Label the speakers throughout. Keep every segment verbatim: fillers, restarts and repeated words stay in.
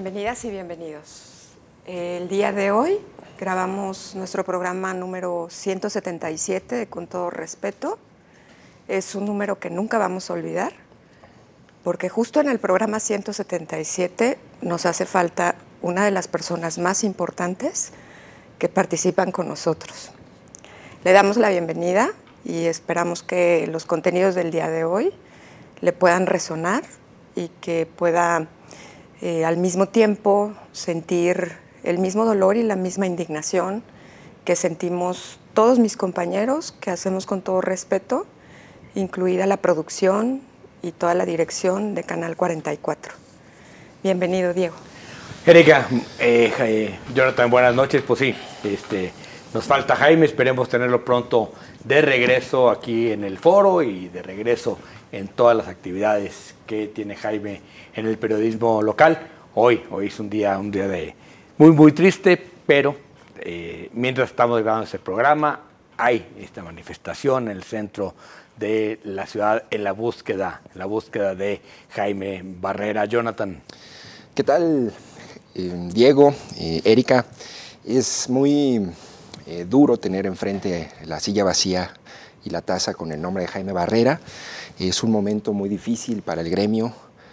Speaker 1: Bienvenidas y bienvenidos. El día de hoy grabamos nuestro programa número ciento setenta y siete de Con Todo Respeto. Es un número que nunca vamos a olvidar, porque justo en el programa ciento setenta y siete nos hace falta una de las personas más importantes que participan con nosotros. Le damos la bienvenida y esperamos que los contenidos del día de hoy le puedan resonar y que pueda eh, al mismo tiempo sentir el mismo dolor y la misma indignación que sentimos todos mis compañeros que hacemos Con Todo Respeto, incluida la producción y toda la dirección de Canal cuarenta y cuatro. Bienvenido, Diego.
Speaker 2: Erika, eh, eh, Jonathan, buenas noches. Pues sí, este, nos falta Jaime, esperemos tenerlo pronto de regreso aquí en el foro y de regreso en todas las actividades que tiene Jaime en el periodismo local. Hoy, hoy es un día, un día de muy, muy triste, pero eh, mientras estamos grabando este programa, hay esta manifestación en el centro de la ciudad en la búsqueda, en la búsqueda de Jaime Barrera. Jonathan.
Speaker 3: ¿Qué tal, eh, Diego, eh, Erika? Es muy eh, duro tener enfrente la silla vacía y la taza con el nombre de Jaime Barrera. Es un momento muy difícil para el gremio.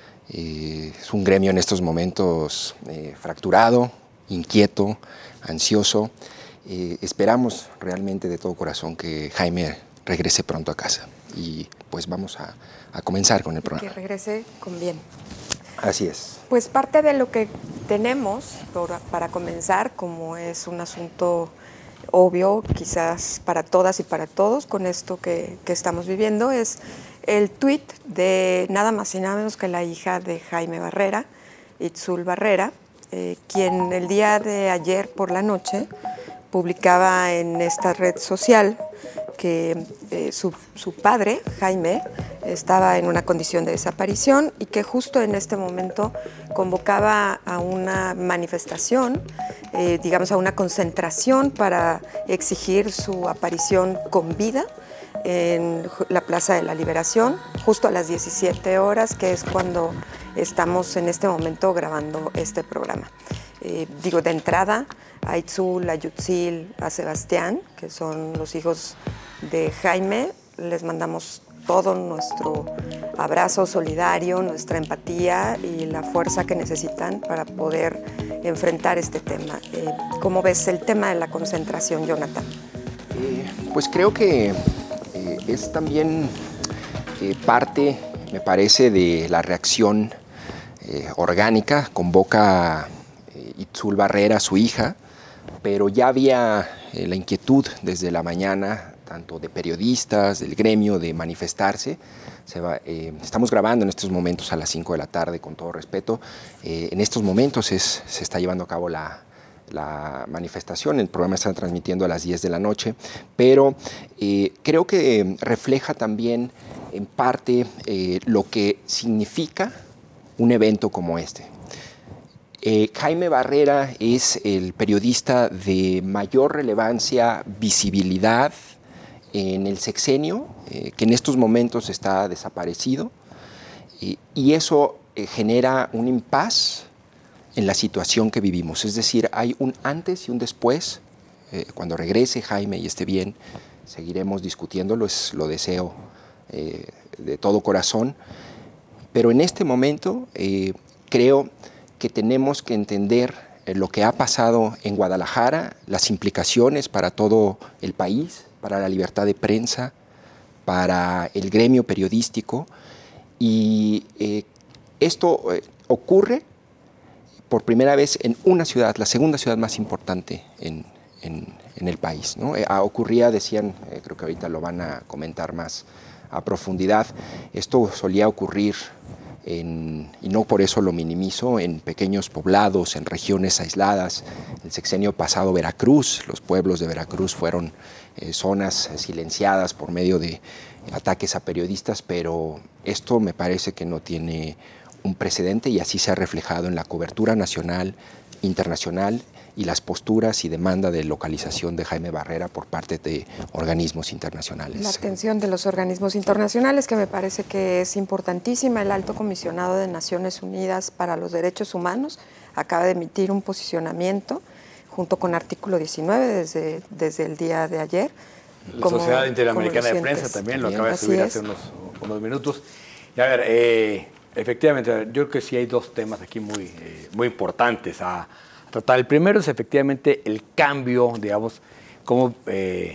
Speaker 3: Eh, es un gremio en estos momentos eh, fracturado, inquieto, ansioso. Eh, esperamos realmente de todo corazón que Jaime regrese pronto a casa. Y pues vamos a, a comenzar con el programa.
Speaker 1: Que regrese con bien.
Speaker 3: Así es.
Speaker 1: Pues parte de lo que tenemos por, para comenzar, como es un asunto obvio, quizás para todas y para todos, con esto que, que estamos viviendo, es el tuit de nada más y nada menos que la hija de Jaime Barrera, Itzul Barrera, eh, quien el día de ayer por la noche publicaba en esta red social que eh, su, su padre, Jaime, estaba en una condición de desaparición y que justo en este momento convocaba a una manifestación, eh, digamos a una concentración para exigir su aparición con vida en la Plaza de la Liberación, justo a las diecisiete horas, que es cuando estamos en este momento grabando este programa. Eh, digo, de entrada, a Itzul, a Yutzil, a Sebastián, que son los hijos de Jaime, les mandamos todo nuestro abrazo solidario, nuestra empatía y la fuerza que necesitan para poder enfrentar este tema. Eh, ¿Cómo ves el tema de la concentración, Jonathan?
Speaker 3: Eh, pues creo que eh, es también eh, parte, me parece, de la reacción eh, orgánica. Convoca eh, Itzul Barrera, su hija, pero ya había eh, la inquietud desde la mañana, tanto de periodistas, del gremio, de manifestarse. Se va, eh, estamos grabando en estos momentos a las cinco de la tarde, Con Todo Respeto. Eh, en estos momentos es, se está llevando a cabo la, la manifestación, el programa está transmitiendo a las diez de la noche, pero eh, creo que refleja también en parte eh, lo que significa un evento como este. Eh, Jaime Barrera es el periodista de mayor relevancia, visibilidad en el sexenio, eh, que en estos momentos está desaparecido, eh, y eso eh, genera un impas en la situación que vivimos. Es decir, hay un antes y un después. Eh, cuando regrese Jaime y esté bien, seguiremos discutiéndolo, es, lo deseo eh, de todo corazón, pero en este momento eh, creo que tenemos que entender eh, lo que ha pasado en Guadalajara, las implicaciones para todo el país, para la libertad de prensa, para el gremio periodístico, y eh, esto eh, ocurre por primera vez en una ciudad, la segunda ciudad más importante en, en, en el país, ¿no? Eh, ocurría, decían, eh, creo que ahorita lo van a comentar más a profundidad, esto solía ocurrir En, y no por eso lo minimizo, en pequeños poblados, en regiones aisladas. El sexenio pasado Veracruz, los pueblos de Veracruz fueron eh, zonas silenciadas por medio de ataques a periodistas, pero esto me parece que no tiene un precedente y así se ha reflejado en la cobertura nacional, internacional y las posturas y demanda de localización de Jaime Barrera por parte de organismos internacionales.
Speaker 1: La atención de los organismos internacionales, que me parece que es importantísima. El Alto Comisionado de Naciones Unidas para los Derechos Humanos acaba de emitir un posicionamiento junto con artículo diecinueve desde, desde el día de ayer.
Speaker 2: La Sociedad Interamericana de Prensa también lo acaba de subir hace unos, unos minutos. Y a ver, eh, efectivamente, yo creo que sí hay dos temas aquí muy, eh, muy importantes a tratar. El primero es efectivamente el cambio, digamos, como eh,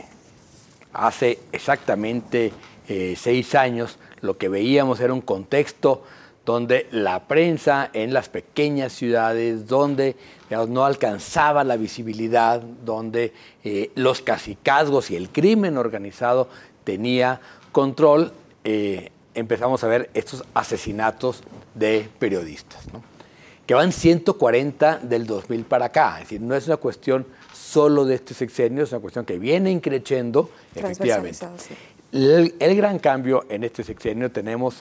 Speaker 2: hace exactamente eh, seis años lo que veíamos era un contexto donde la prensa en las pequeñas ciudades, donde digamos, no alcanzaba la visibilidad, donde eh, los cacicazgos y el crimen organizado tenía control, eh, empezamos a ver estos asesinatos de periodistas, ¿no? Que van ciento cuarenta del dos mil para acá. Es decir, no es una cuestión solo de este sexenio, es una cuestión que viene increciendo, efectivamente.
Speaker 1: Sí.
Speaker 2: El, el gran cambio en este sexenio tenemos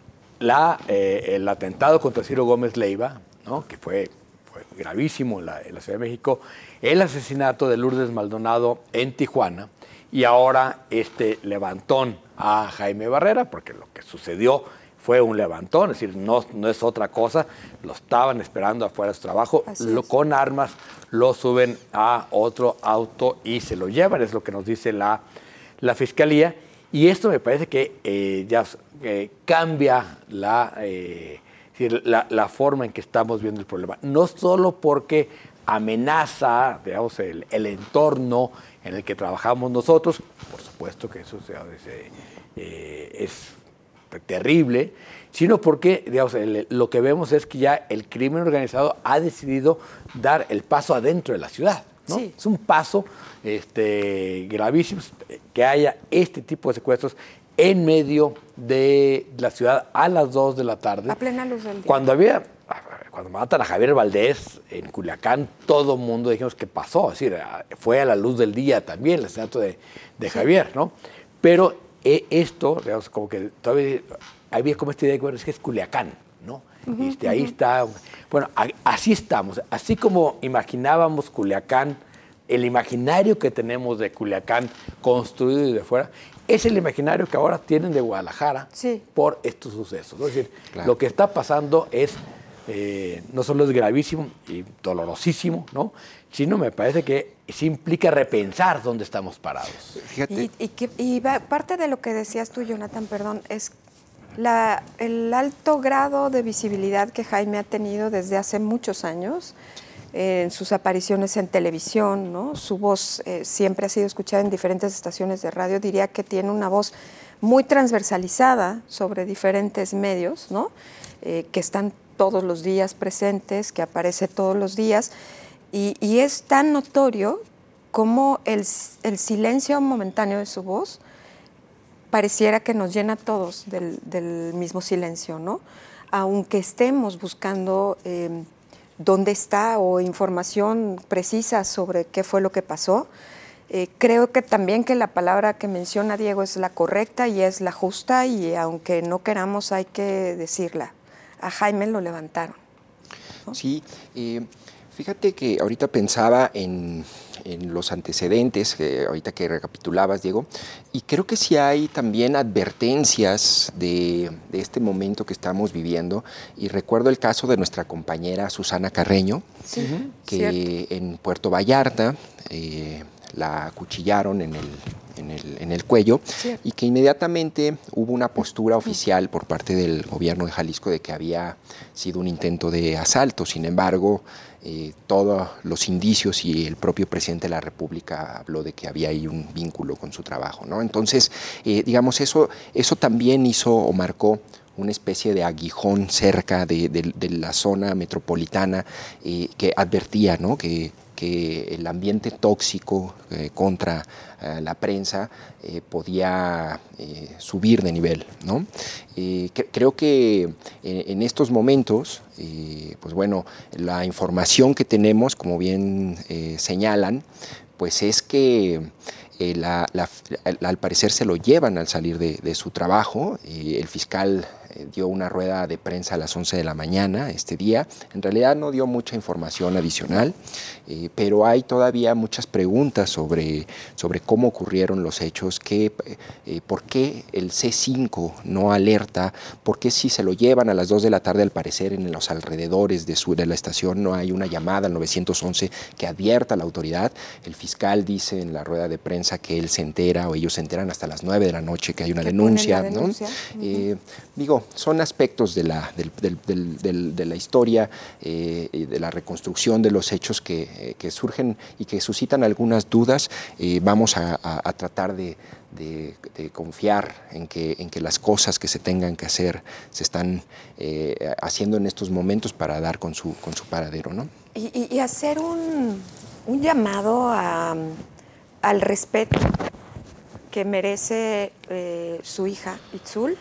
Speaker 2: la, eh, el atentado contra Ciro Gómez Leiva, ¿no? Que fue, fue gravísimo en la, en la Ciudad de México, el asesinato de Lourdes Maldonado en Tijuana y ahora este levantón a Jaime Barrera, porque lo que sucedió fue un levantón, es decir, no, no es otra cosa, lo estaban esperando afuera de su trabajo, lo, con armas lo suben a otro auto y se lo llevan, es lo que nos dice la, la Fiscalía. Y esto me parece que eh, ya eh, cambia la, eh, la, la forma en que estamos viendo el problema. No solo porque amenaza, digamos, el, el entorno en el que trabajamos nosotros, por supuesto que eso sea, eh, es terrible, sino porque, digamos, el, lo que vemos es que ya el crimen organizado ha decidido dar el paso adentro de la ciudad, ¿no? Sí. Es un paso este, gravísimo que haya este tipo de secuestros en medio de la ciudad a las dos de la tarde.
Speaker 1: A plena luz del día.
Speaker 2: Cuando había, cuando matan a Javier Valdés en Culiacán, todo el mundo dijimos qué pasó, es decir, fue a la luz del día también el asesinato de, de sí. Javier, ¿no? Pero eh, esto, digamos, como que todavía había como esta idea de que bueno, es que es Culiacán, ¿no? Uh-huh, este, uh-huh. Ahí está. Bueno, a, así estamos. Así como imaginábamos Culiacán, el imaginario que tenemos de Culiacán construido desde fuera, es el imaginario que ahora tienen de Guadalajara sí. por estos sucesos, ¿no? Es decir, claro. Lo que está pasando es, eh, no solo es gravísimo y dolorosísimo, ¿no? Sino me parece que sí implica repensar dónde estamos parados.
Speaker 1: Fíjate. Y, y, que, y parte de lo que decías tú, Jonathan, perdón, es La, el alto grado de visibilidad que Jaime ha tenido desde hace muchos años eh, en sus apariciones en televisión, ¿no? Su voz eh, siempre ha sido escuchada en diferentes estaciones de radio. Diría que tiene una voz muy transversalizada sobre diferentes medios, ¿no? Eh, que están todos los días presentes, que aparece todos los días. Y, y es tan notorio como el, el silencio momentáneo de su voz pareciera que nos llena a todos del, del mismo silencio, ¿no? Aunque estemos buscando eh, dónde está o información precisa sobre qué fue lo que pasó, eh, creo que también que la palabra que menciona Diego es la correcta y es la justa y aunque no queramos hay que decirla. A Jaime lo levantaron, ¿no?
Speaker 3: Sí, eh, fíjate que ahorita pensaba en, en los antecedentes, que ahorita que recapitulabas, Diego, y creo que sí hay también advertencias de, de este momento que estamos viviendo, y recuerdo el caso de nuestra compañera Susana Carreño, sí, que cierto. En Puerto Vallarta eh, la acuchillaron en el, en el, en el cuello, cierto. Y que inmediatamente hubo una postura oficial por parte del gobierno de Jalisco de que había sido un intento de asalto. Sin embargo, Eh, todos los indicios y el propio presidente de la República habló de que había ahí un vínculo con su trabajo, ¿no? Entonces, eh, digamos, eso, eso también hizo o marcó una especie de aguijón cerca de, de, de la zona metropolitana eh, que advertía, ¿no? que, que el ambiente tóxico eh, contra eh, la prensa eh, podía eh, subir de nivel, ¿no? Eh, cre- creo que en, en estos momentos, eh, pues bueno, la información que tenemos, como bien eh, señalan, pues es que eh, la, la, la, al parecer se lo llevan al salir de, de su trabajo. Eh, el fiscal dio una rueda de prensa a las once de la mañana este día. En realidad no dio mucha información adicional, eh, pero hay todavía muchas preguntas sobre, sobre cómo ocurrieron los hechos, qué, eh, por qué el C cinco no alerta, por qué si se lo llevan a las dos de la tarde, al parecer en los alrededores de, su, de la estación no hay una llamada al nueve once que advierta a la autoridad. El fiscal dice en la rueda de prensa que él se entera, o ellos se enteran hasta las nueve de la noche que hay una denuncia, ¿no? denuncia. ¿no? Uh-huh. eh, digo, son aspectos de la, del, del, del, del, de la historia, eh, de la reconstrucción de los hechos que, eh, que surgen y que suscitan algunas dudas. Eh, vamos a, a, a tratar de, de, de confiar en que, en que las cosas que se tengan que hacer se están eh, haciendo en estos momentos para dar con su, con su paradero, ¿no?
Speaker 1: Y, y hacer un, un llamado a, al respeto que merece eh, su hija, Itzul,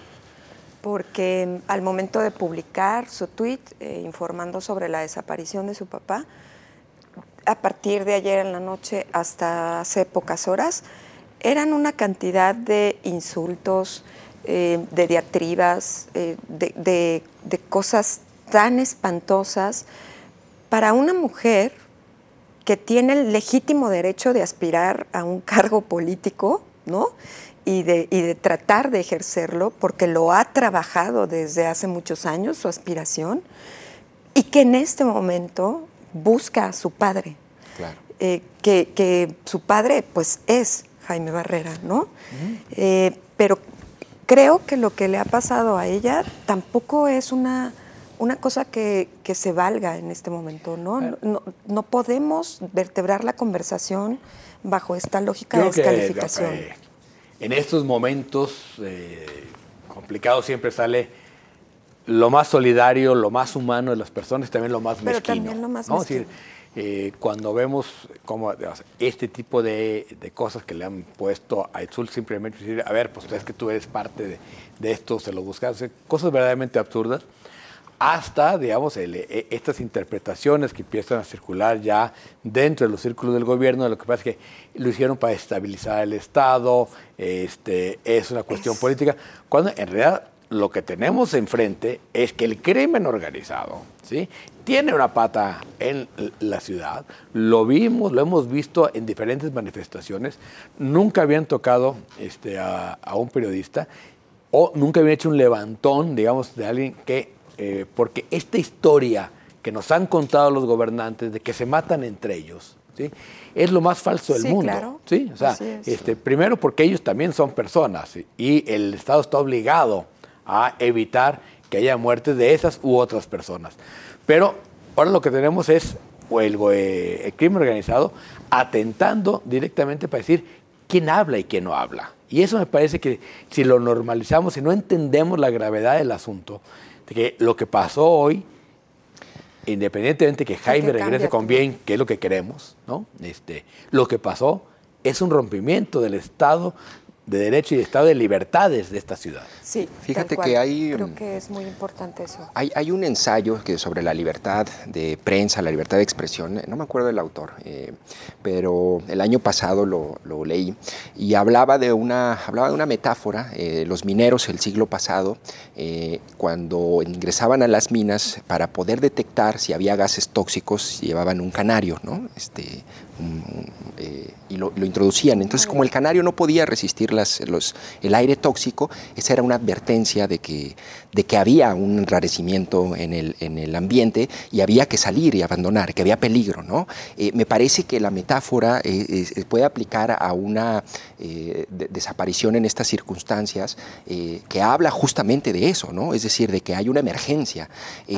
Speaker 1: porque al momento de publicar su tweet eh, informando sobre la desaparición de su papá, a partir de ayer en la noche hasta hace pocas horas, eran una cantidad de insultos, eh, de diatribas, eh, de, de, de cosas tan espantosas para una mujer que tiene el legítimo derecho de aspirar a un cargo político, ¿no? Y de, y de tratar de ejercerlo, porque lo ha trabajado desde hace muchos años, su aspiración, y que en este momento busca a su padre.
Speaker 3: Claro.
Speaker 1: Eh, que, que su padre, pues, es Jaime Barrera, ¿no? Uh-huh. Eh, pero creo que lo que le ha pasado a ella tampoco es una, una cosa que, que se valga en este momento, ¿no? Claro. No, no podemos vertebrar la conversación bajo esta lógica
Speaker 2: Creo
Speaker 1: de descalificación.
Speaker 2: Que, que, En estos momentos eh, complicados siempre sale lo más solidario, lo más humano de las personas, también lo más
Speaker 1: Pero
Speaker 2: mezquino.
Speaker 1: También lo más
Speaker 2: ¿no?
Speaker 1: mezquino.
Speaker 2: Es decir, eh, cuando vemos como este tipo de, de cosas que le han puesto a Itzul, simplemente decir, a ver, pues es que tú eres parte de, de esto, se lo buscas, cosas verdaderamente absurdas, hasta, digamos, el, estas interpretaciones que empiezan a circular ya dentro de los círculos del gobierno, lo que pasa es que lo hicieron para estabilizar el Estado, este, es una cuestión es. política, cuando en realidad lo que tenemos enfrente es que el crimen organizado, ¿sí?, tiene una pata en la ciudad, lo vimos, lo hemos visto en diferentes manifestaciones, nunca habían tocado este, a, a un periodista o nunca habían hecho un levantón, digamos, de alguien que Eh, porque esta historia que nos han contado los gobernantes de que se matan entre ellos, ¿sí?, es lo más falso del
Speaker 1: sí,
Speaker 2: mundo.
Speaker 1: Claro.
Speaker 2: ¿Sí? O sea, este, primero porque ellos también son personas, ¿sí?, y el Estado está obligado a evitar que haya muertes de esas u otras personas. Pero ahora lo que tenemos es el, el crimen organizado atentando directamente para decir quién habla y quién no habla. Y eso me parece que si lo normalizamos, si no entendemos la gravedad del asunto, de que lo que pasó hoy, independientemente de que Jaime regrese con bien, que es lo que queremos, ¿no? Este, lo que pasó es un rompimiento del Estado de Derecho y Estado de Libertades de esta ciudad.
Speaker 1: Sí,
Speaker 3: fíjate que hay...
Speaker 1: Creo que es muy importante eso.
Speaker 3: Hay, hay un ensayo que sobre la libertad de prensa, la libertad de expresión, no me acuerdo del autor, eh, pero el año pasado lo, lo leí y hablaba de una, hablaba de una metáfora. Eh, los mineros el siglo pasado, eh, cuando ingresaban a las minas, para poder detectar si había gases tóxicos, llevaban un canario, ¿no? Este, un, un, eh, y lo, lo introducían. Entonces, como el canario no podía resistir las, los, el aire tóxico, esa era una advertencia de que, de que había un enrarecimiento en el, en el ambiente y había que salir y abandonar, que había peligro, ¿no? Eh, me parece que la metáfora eh, eh, puede aplicar a una eh, de, desaparición en estas circunstancias eh, que habla justamente de eso, ¿no? Es decir, de que hay una emergencia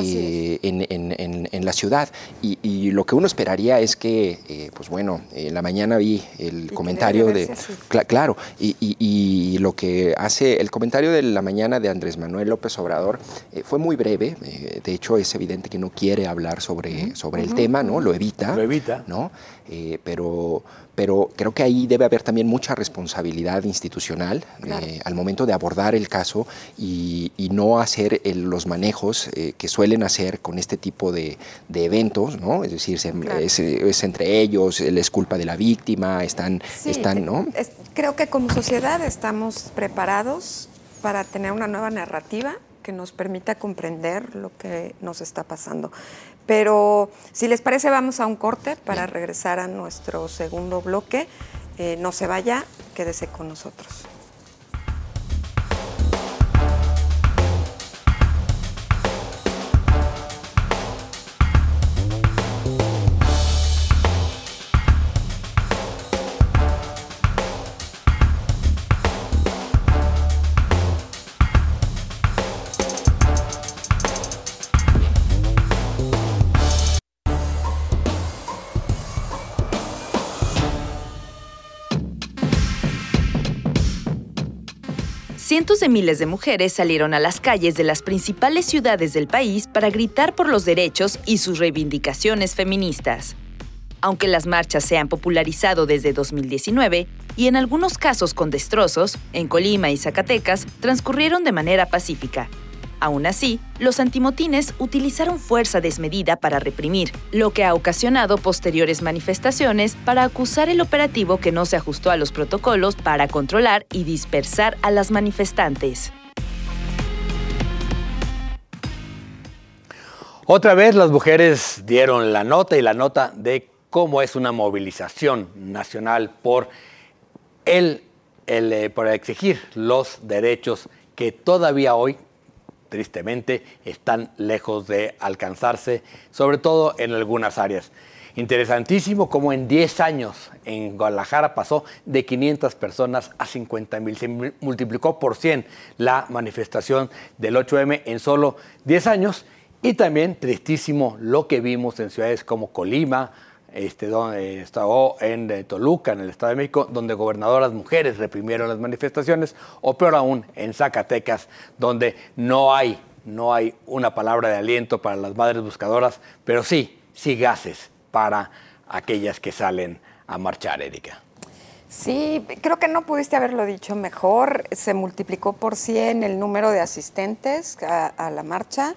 Speaker 3: eh, en, en, en, en la ciudad y, y lo que uno esperaría es que, eh, pues bueno, en la mañana vi el
Speaker 1: y
Speaker 3: comentario de... Cl- claro, y, y y, y lo que hace el comentario de la mañana de Andrés Manuel López Obrador eh, fue muy breve. Eh, de hecho, es evidente que no quiere hablar sobre, sobre uh-huh. el tema, ¿no? Lo evita.
Speaker 2: Lo evita.
Speaker 3: ¿No? Eh, pero, pero creo que ahí debe haber también mucha responsabilidad institucional claro. eh, al momento de abordar el caso y, y no hacer el, los manejos eh, que suelen hacer con este tipo de, de eventos, ¿no? Es decir, se, claro. es, es entre ellos, es culpa de la víctima, están,
Speaker 1: sí,
Speaker 3: están ¿no?
Speaker 1: Es, creo que como sociedad estamos preparados para tener una nueva narrativa que nos permita comprender lo que nos está pasando. Pero si les parece, vamos a un corte para regresar a nuestro segundo bloque. Eh, no se vaya, quédese con nosotros.
Speaker 4: Cientos de miles de mujeres salieron a las calles de las principales ciudades del país para gritar por los derechos y sus reivindicaciones feministas. Aunque las marchas se han popularizado desde dos mil diecinueve y en algunos casos con destrozos, en Colima y Zacatecas transcurrieron de manera pacífica. Aún así, los antimotines utilizaron fuerza desmedida para reprimir, lo que ha ocasionado posteriores manifestaciones para acusar el operativo que no se ajustó a los protocolos para controlar y dispersar a las manifestantes.
Speaker 2: Otra vez las mujeres dieron la nota y la nota de cómo es una movilización nacional por, el, el, eh, por exigir los derechos que todavía hoy tristemente, están lejos de alcanzarse, sobre todo en algunas áreas. Interesantísimo cómo en diez años en Guadalajara pasó de quinientas personas a cincuenta mil. Se multiplicó por cien la manifestación del ocho eme en solo diez años. Y también tristísimo lo que vimos en ciudades como Colima, Este, donde estaba en Toluca, en el Estado de México, donde gobernadoras mujeres reprimieron las manifestaciones, o peor aún, en Zacatecas, donde no hay, no hay una palabra de aliento para las madres buscadoras, pero sí, sí gases para aquellas que salen a marchar, Erika.
Speaker 1: Sí, creo que no pudiste haberlo dicho mejor. Se multiplicó por cien el número de asistentes a, a la marcha.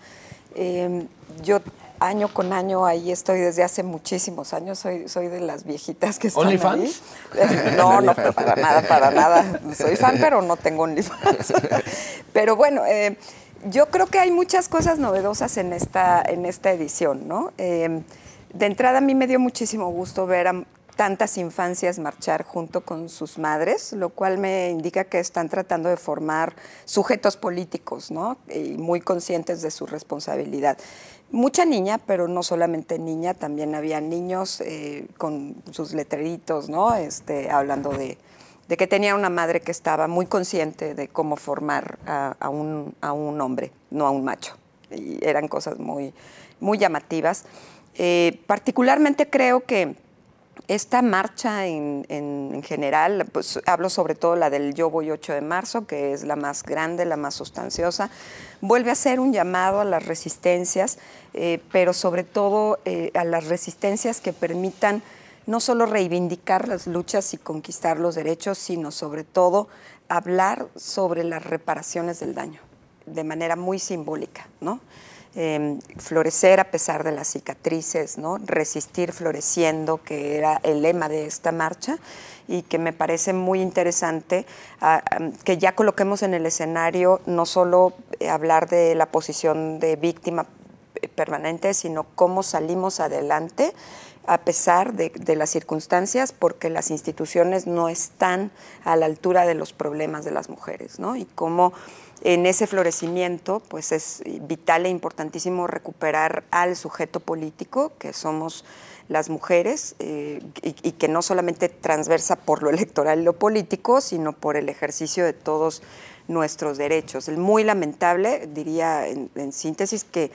Speaker 1: Eh, yo año con año ahí estoy desde hace muchísimos años, soy, soy de las viejitas que están
Speaker 2: ¿OnlyFans?
Speaker 1: ahí. No, no, para nada, para nada. Soy fan, pero no tengo OnlyFans. Pero bueno, eh, yo creo que hay muchas cosas novedosas en esta, en esta edición, ¿no? Eh, de entrada a mí me dio muchísimo gusto ver a tantas infancias marchar junto con sus madres, lo cual me indica que están tratando de formar sujetos políticos, ¿no? Y muy conscientes de su responsabilidad. Mucha niña, pero no solamente niña, también había niños eh, con sus letreritos, ¿no? Este, hablando de, de que tenía una madre que estaba muy consciente de cómo formar a, a, un, a un hombre, no a un macho. Y eran cosas muy, muy llamativas. Eh, particularmente creo que esta marcha en, en, en general, pues hablo sobre todo la del Yo Voy ocho de marzo, que es la más grande, la más sustanciosa, vuelve a ser un llamado a las resistencias, eh, pero sobre todo eh, a las resistencias que permitan no solo reivindicar las luchas y conquistar los derechos, sino sobre todo hablar sobre las reparaciones del daño, de manera muy simbólica, ¿no? Eh, florecer a pesar de las cicatrices, ¿no? Resistir floreciendo, que era el lema de esta marcha, y que me parece muy interesante uh, que ya coloquemos en el escenario no solo hablar de la posición de víctima permanente, sino cómo salimos adelante a pesar de, de las circunstancias, porque las instituciones no están a la altura de los problemas de las mujeres, ¿no? Y cómo en ese florecimiento pues es vital e importantísimo recuperar al sujeto político, que somos las mujeres, eh, y, y que no solamente transversa por lo electoral y lo político, sino por el ejercicio de todos nuestros derechos. Es muy lamentable, diría en, en síntesis, que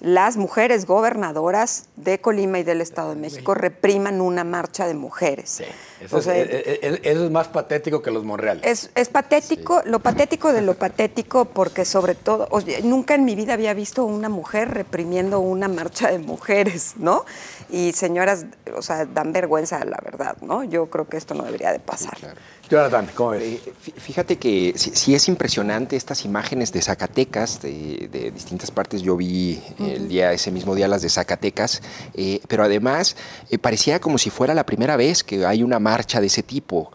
Speaker 1: las mujeres gobernadoras de Colima y del Estado de México repriman una marcha de mujeres.
Speaker 2: Sí, eso,
Speaker 1: o sea,
Speaker 2: es, es, es, eso es más patético que los Monreales.
Speaker 1: Es, es patético, sí. Lo patético de lo patético, porque sobre todo, o sea, nunca en mi vida había visto una mujer reprimiendo una marcha de mujeres, ¿no? Y señoras, o sea, dan vergüenza, la verdad, ¿no? Yo creo que esto no debería de pasar.
Speaker 3: Sí, claro.
Speaker 2: Jonathan, ¿cómo ves?
Speaker 3: Eh, fíjate que sí, sí es impresionante estas imágenes de Zacatecas, de, de distintas partes. Yo vi uh-huh. el día, ese mismo día las de Zacatecas, eh, pero además eh, parecía como si fuera la primera vez que hay una marcha de ese tipo.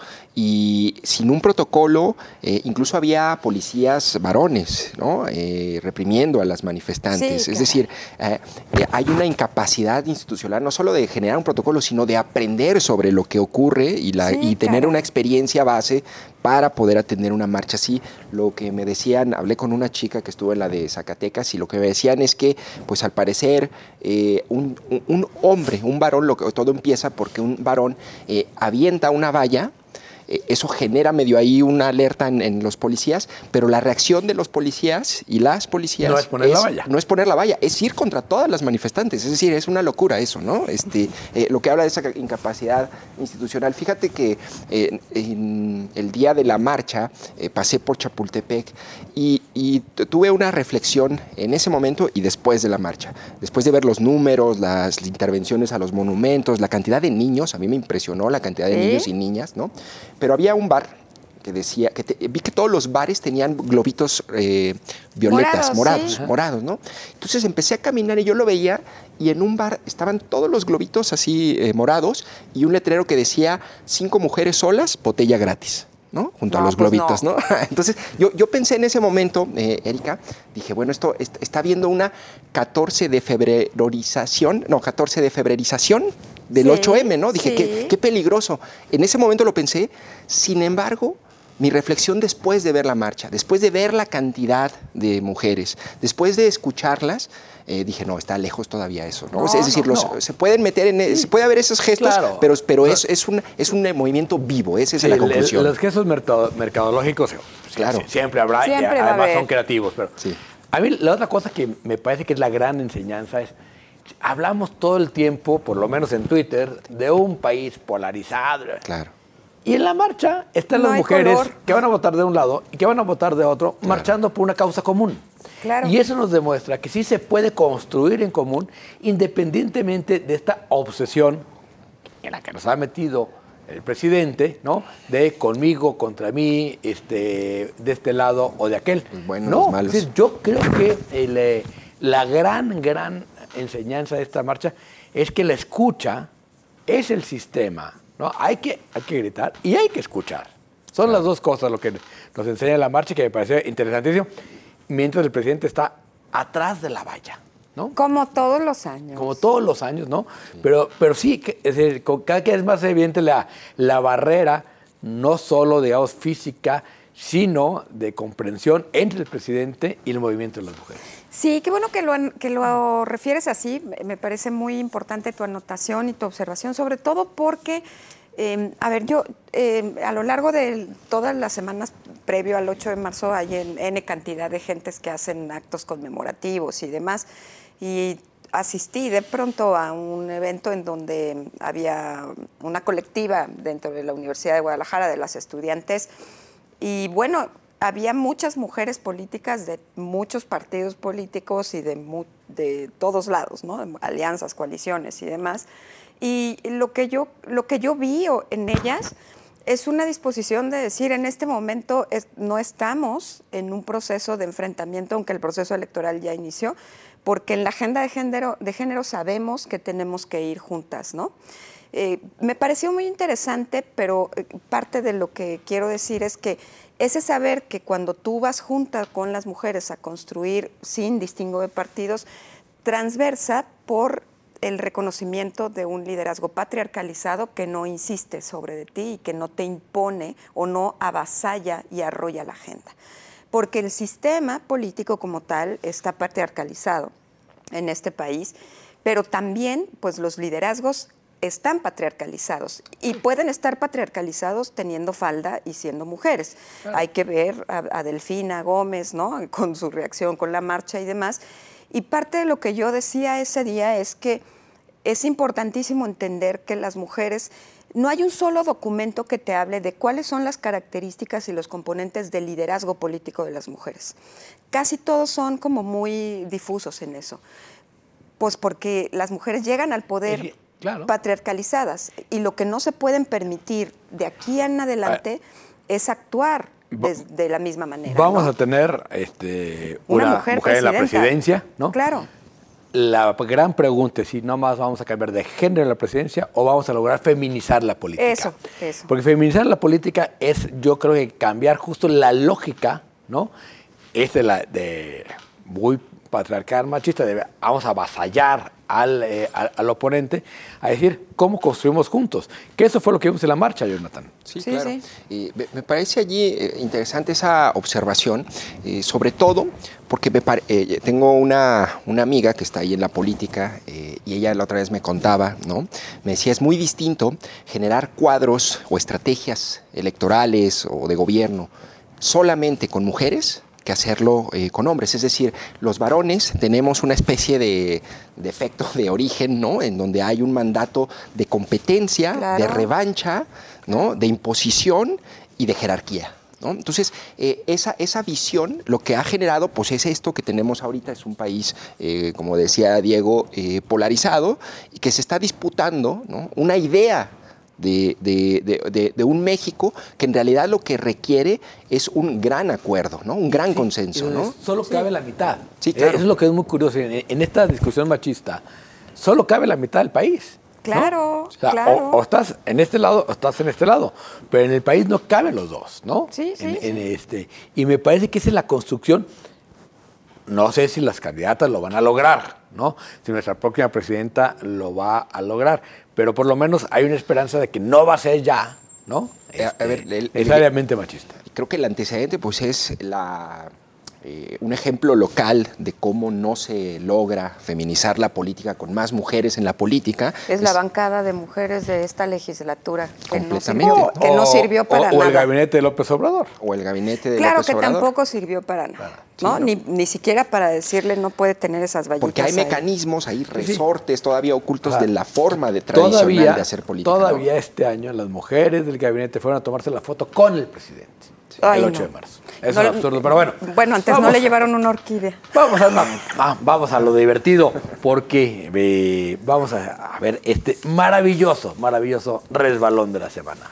Speaker 3: Y sin un protocolo, eh, incluso había policías varones, ¿no? Eh, reprimiendo a las manifestantes. Sí, es decir, eh, eh, hay una incapacidad institucional, no solo de generar un protocolo, sino de aprender sobre lo que ocurre y, la, sí, y tener una experiencia base para poder atender una marcha así. Lo que me decían, hablé con una chica que estuvo en la de Zacatecas y lo que me decían es que, pues al parecer, eh, un, un, un hombre, un varón, lo que, todo empieza porque un varón eh, avienta una valla. Eso genera medio ahí una alerta en, en los policías, pero la reacción de los policías y las policías
Speaker 2: no es poner
Speaker 3: es,
Speaker 2: la valla.
Speaker 3: No es poner la valla, es ir contra todas las manifestantes. Es decir, es una locura eso, ¿no? Este, eh, lo que habla de esa incapacidad institucional. Fíjate que eh, en el día de la marcha eh, pasé por Chapultepec y, y tuve una reflexión en ese momento y después de la marcha. Después de ver los números, las intervenciones a los monumentos, la cantidad de niños, a mí me impresionó la cantidad de ¿Sí? niños y niñas, ¿no? Pero había un bar que decía, que te, vi que todos los bares tenían globitos eh, violetas, morados, morados, sí. morados, ¿no? Entonces empecé a caminar y yo lo veía y en un bar estaban todos los globitos así eh, morados y un letrero que decía, cinco mujeres solas, botella gratis, ¿no? Junto no, a los pues globitos, ¿no? ¿no? Entonces yo, yo pensé en ese momento, eh, Erika, dije, bueno, esto está, está habiendo una catorce de febrerización, no, catorce de febrerización del sí, ocho eme, ¿no? Dije, sí. qué, qué peligroso. En ese momento lo pensé, sin embargo, mi reflexión después de ver la marcha, después de ver la cantidad de mujeres, después de escucharlas, eh, dije, no, está lejos todavía eso, ¿no? no es decir, no, los, no. se pueden meter en, sí. se puede haber esos gestos, claro. pero, pero claro. es, es, un, es un movimiento vivo, esa sí, es la conclusión.
Speaker 2: El, los gestos mercado, mercadológicos
Speaker 3: claro.
Speaker 2: siempre habrá,
Speaker 1: siempre
Speaker 2: y además son creativos, pero sí. a mí la otra cosa que me parece que es la gran enseñanza es, hablamos todo el tiempo, por lo menos en Twitter, de un país polarizado.
Speaker 3: Claro.
Speaker 2: Y en la marcha están no las mujeres color. que van a votar de un lado y que van a votar de otro, claro. marchando por una causa común.
Speaker 1: Claro.
Speaker 2: Y eso nos demuestra que sí se puede construir en común, independientemente de esta obsesión en la que nos ha metido el presidente, ¿no? De conmigo, contra mí, este, de este lado o de aquel.
Speaker 3: Los buenos,
Speaker 2: no,
Speaker 3: los malos.
Speaker 2: Es decir, yo creo que el, eh, la gran, gran enseñanza de esta marcha es que la escucha es el sistema, ¿no? Hay que, hay que gritar y hay que escuchar. Son claro. las dos cosas lo que nos enseña la marcha, que me parece interesantísimo, mientras el presidente está atrás de la valla, ¿no?
Speaker 1: Como todos los años.
Speaker 2: Como todos los años, ¿no? Sí. Pero, pero sí, es decir, cada vez es más evidente la, la barrera, no solo, digamos, física, sino de comprensión entre el presidente y el movimiento de las mujeres.
Speaker 1: Sí, qué bueno que lo, que lo refieres así. Me parece muy importante tu anotación y tu observación, sobre todo porque, eh, a ver, yo eh, a lo largo de todas las semanas previo al ocho de marzo hay en, N cantidad de gentes que hacen actos conmemorativos y demás, y asistí de pronto a un evento en donde había una colectiva dentro de la Universidad de Guadalajara de las estudiantes, y bueno, había muchas mujeres políticas de muchos partidos políticos y de, mu de todos lados, ¿no? Alianzas, coaliciones y demás. Y lo que yo, lo que yo vi en ellas es una disposición de decir, en este momento es, no estamos en un proceso de enfrentamiento, aunque el proceso electoral ya inició, porque en la agenda de género, de género sabemos que tenemos que ir juntas, ¿no? Eh, me pareció muy interesante, pero parte de lo que quiero decir es que ese saber que cuando tú vas junta con las mujeres a construir sin distingo de partidos, transversa por el reconocimiento de un liderazgo patriarcalizado que no insiste sobre de ti y que no te impone o no avasalla y arrolla la agenda. Porque el sistema político como tal está patriarcalizado en este país, pero también pues, los liderazgos están patriarcalizados y pueden estar patriarcalizados teniendo falda y siendo mujeres. Claro. Hay que ver a, a Delfina Gómez, ¿no? Con su reacción con la marcha y demás. Y parte de lo que yo decía ese día es que es importantísimo entender que las mujeres, no hay un solo documento que te hable de cuáles son las características y los componentes del liderazgo político de las mujeres. Casi todos son como muy difusos en eso. Pues porque las mujeres llegan al poder claro. patriarcalizadas y lo que no se pueden permitir de aquí en adelante ah. es actuar de, de la misma manera.
Speaker 2: Vamos
Speaker 1: ¿no?
Speaker 2: a tener este, una, una mujer, mujer en la presidencia, ¿no?
Speaker 1: Claro.
Speaker 2: La gran pregunta es si no más vamos a cambiar de género en la presidencia o vamos a lograr feminizar la política.
Speaker 1: Eso, eso.
Speaker 2: Porque feminizar la política es, yo creo que cambiar justo la lógica, ¿no? Es de la de muy patriarcal, machista, de vamos a avasallar al, eh, al, al oponente, a decir cómo construimos juntos. Que eso fue lo que vimos en la marcha, Jonathan.
Speaker 3: Sí, sí claro. Sí. Eh, me, me parece allí eh, interesante esa observación, eh, sobre todo porque me pare, eh, tengo una, una amiga que está ahí en la política eh, y ella la otra vez me contaba, ¿no? Me decía, es muy distinto generar cuadros o estrategias electorales o de gobierno solamente con mujeres que hacerlo eh, con hombres. Es decir, los varones tenemos una especie de defecto de, de origen, ¿no? En donde hay un mandato de competencia, claro. de revancha, ¿no? De imposición y de jerarquía, ¿no? Entonces, eh, esa, esa visión lo que ha generado, pues es esto que tenemos ahorita, es un país, eh, como decía Diego, eh, polarizado y que se está disputando, ¿no? Una idea De, de, de, de, de un México que en realidad lo que requiere es un gran acuerdo, ¿no? Un gran sí, consenso, ¿no?
Speaker 2: Solo sí. cabe la mitad.
Speaker 3: Sí, claro.
Speaker 2: Eso es lo que es muy curioso. En, en esta discusión machista, solo cabe la mitad del país.
Speaker 1: Claro,
Speaker 2: ¿no? O sea,
Speaker 1: claro.
Speaker 2: O, o estás en este lado o estás en este lado. Pero en el país no caben los dos, ¿no?
Speaker 1: Sí, sí.
Speaker 2: En,
Speaker 1: sí.
Speaker 2: en este, y me parece que esa es la construcción. No sé si las candidatas lo van a lograr, ¿no? Si nuestra próxima presidenta lo va a lograr. Pero por lo menos hay una esperanza de que no va a ser ya, ¿no? Este,
Speaker 3: a ver, el,
Speaker 2: necesariamente el, machista.
Speaker 3: Creo que el antecedente, pues, es la, eh, un ejemplo local de cómo no se logra feminizar la política con más mujeres en la política.
Speaker 1: Es, es la bancada de mujeres de esta legislatura que, no
Speaker 3: sirvió,
Speaker 1: sirvió, que no sirvió para
Speaker 2: o,
Speaker 1: nada.
Speaker 2: O el gabinete de López Obrador.
Speaker 3: O el gabinete de
Speaker 1: claro
Speaker 3: López Obrador.
Speaker 1: Claro que tampoco sirvió para nada. Claro. ¿No? Sí, no. Ni, ni siquiera para decirle no puede tener esas vallitas.
Speaker 3: Porque hay
Speaker 1: ahí.
Speaker 3: mecanismos, hay resortes
Speaker 2: sí.
Speaker 3: todavía ocultos ah, de la forma de
Speaker 2: tradicional todavía,
Speaker 3: de hacer política.
Speaker 2: Todavía
Speaker 3: ¿no?
Speaker 2: este año las mujeres del gabinete fueron a tomarse la foto con el presidente. Sí,
Speaker 1: Ay,
Speaker 2: el ocho
Speaker 1: no.
Speaker 2: de marzo. Eso no, es absurdo, pero bueno.
Speaker 1: Bueno, antes vamos, no le llevaron una orquídea.
Speaker 2: Vamos a, vamos a lo divertido, porque eh, vamos a, a ver este maravilloso, maravilloso resbalón de la semana.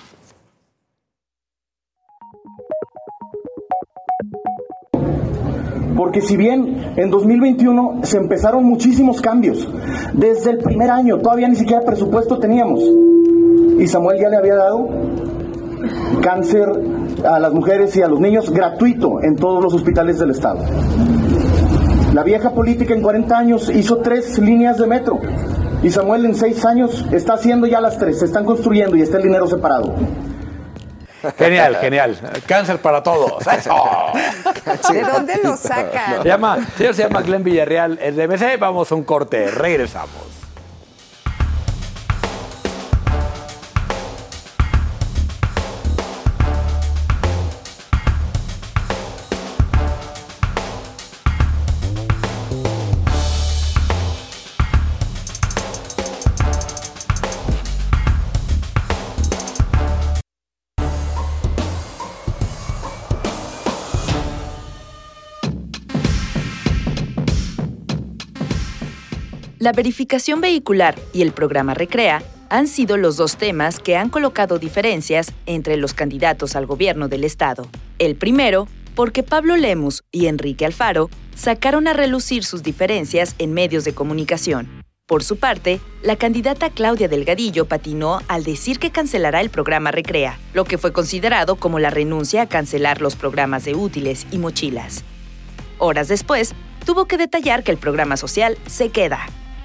Speaker 5: Porque si bien en dos mil veintiuno se empezaron muchísimos cambios, desde el primer año todavía ni siquiera presupuesto teníamos, y Samuel ya le había dado cáncer a las mujeres y a los niños gratuito en todos los hospitales del estado. La vieja política en cuarenta años hizo tres líneas de metro, y Samuel en seis años está haciendo ya las tres, se están construyendo y está el dinero separado.
Speaker 2: Genial, genial. Cáncer para todos. ¡Eso!
Speaker 1: ¿De dónde lo sacan?
Speaker 2: Se llama, señor, se llama Glenn Villarreal, es de M C. Vamos a un corte, regresamos.
Speaker 4: La verificación vehicular y el programa Recrea han sido los dos temas que han colocado diferencias entre los candidatos al gobierno del estado. El primero, porque Pablo Lemus y Enrique Alfaro sacaron a relucir sus diferencias en medios de comunicación. Por su parte, la candidata Claudia Delgadillo patinó al decir que cancelará el programa Recrea, lo que fue considerado como la renuncia a cancelar los programas de útiles y mochilas. Horas después, tuvo que detallar que el programa social se queda.